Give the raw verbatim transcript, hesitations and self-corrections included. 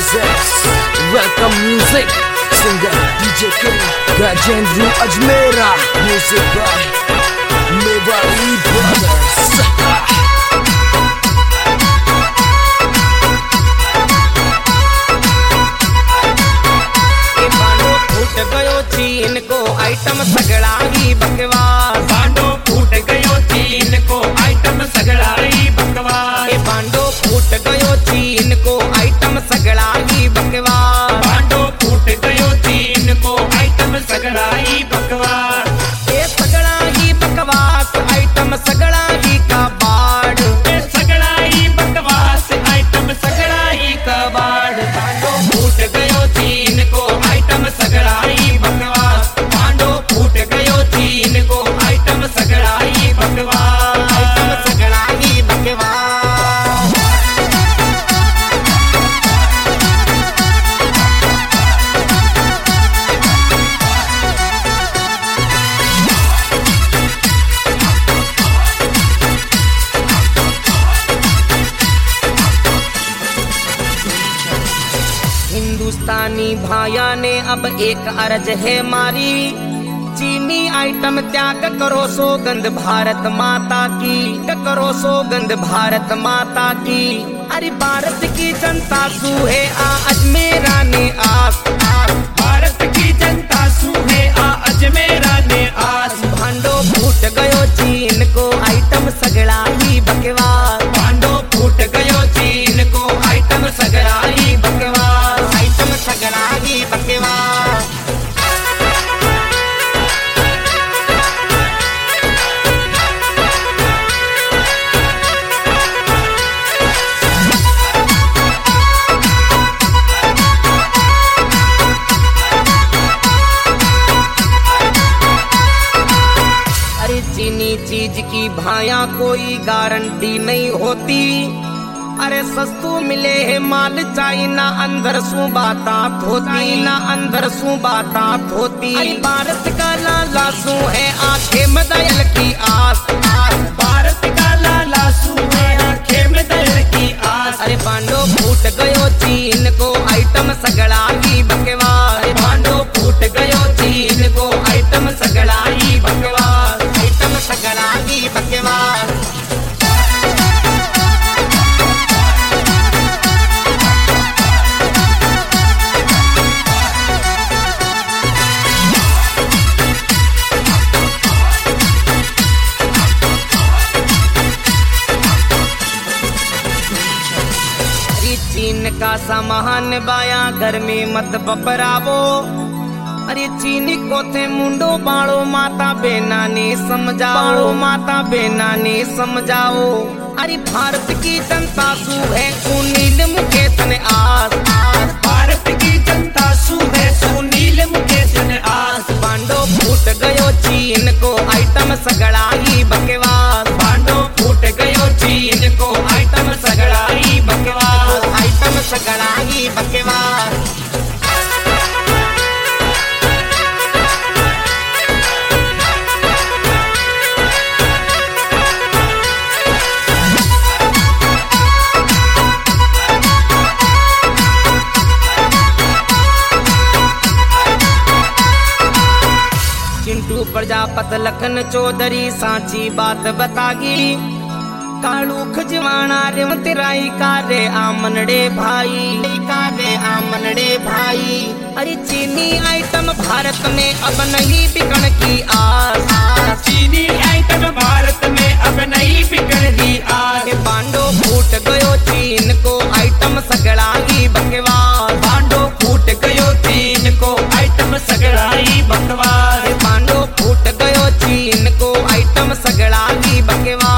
presents Welcome Music Singer D J King Gajendru Ajmera Music by Mewari Brothers चीन को item सगड़ा ही बकवास बांडो फूट गयो चीन को आइटम सगड़ा ही बकवास ए बांडो फूट गयो चीन को आइटम सगड़ा ही बकवास बांडो फूट गयो चीन को आइटम सगड़ा ही बकवास ए सगड़ा ही बकवास आइटम सगड़ा ही कबाड़ ए सगड़ा ही बकवास आइटम सगड़ा ही कबाड़ बांडो फूट गयो चीन को आइटम सगड़ा ही बकवास बांडो फूट गयो चीन को आइटम सगड़ा ही बकवास आइटम सगड़ा ही बकवास हिंदुस्तानी भाया ने अब एक अर्ज है मारी चीनी आइटम त्याग करो सौगंध भारत माता की करो सौगंध भारत माता की अरे भारत की जनता सूहे आ अजमेरा ने आस भारत की जनता सूहे आ अजमेरा ने आस भांडो फूट गयो चीन को आइटम सगड़ा ही बकवास भांडो फूट गयो चीन को आइटम सगड़ा ही बकवास आइटम सगड़ा ही बकवास चीनी चीज की भाया कोई गारंटी नहीं होती अरे सस्तू मिले है माल चाइना अंदर सु बातात होती ना अंदर सु बातात होती भारत का लाला सू है आंखें में दयल की आस भारत का लाला सू है आंखें में दयल की आस अरे बांडो फूट गयो चीन को आइटम सगड़ा ही बकवास बांडो फूट गयो चीन को आइटम सगड़ा ही बकवास आइटम सगड़ा ही बकवास चीन का सामान बाया घर में मत बपरावो अरे चीनी को थे मुंडो बाड़ो माता बेना ने समझाओ माता बेना ने समझाओ अरे भारत की जनता सू है सुनील मुकेश ने आस भारत की जनता सू है सुनील मुकेश ने आस बांडो फूट गयो चीन को आइटम सगड़ा ही बकवास बांडो फूट गयो चीन को आइटम सगड़ा ही बकवास आइटम सगड़ा ही बकवास चिंटू प्रजापत लखन चौधरी सांची बात बतागी कालू खजवाना रेवतराई कारे आमनड़े भाई कारे आमनड़े भाई अरे चीनी आइटम भारत में अब नहीं बिकन की आस चीनी आइटम भारत में अब नहीं बिकन की आस बांडो फूट गयो चीन को आइटम सगड़ा ही बकवास बांडो फूट गयो चीन को आइटम सगड़ा ही बकवास बांडो फूट गयो चीन को आइटम सगड़ा ही बकवास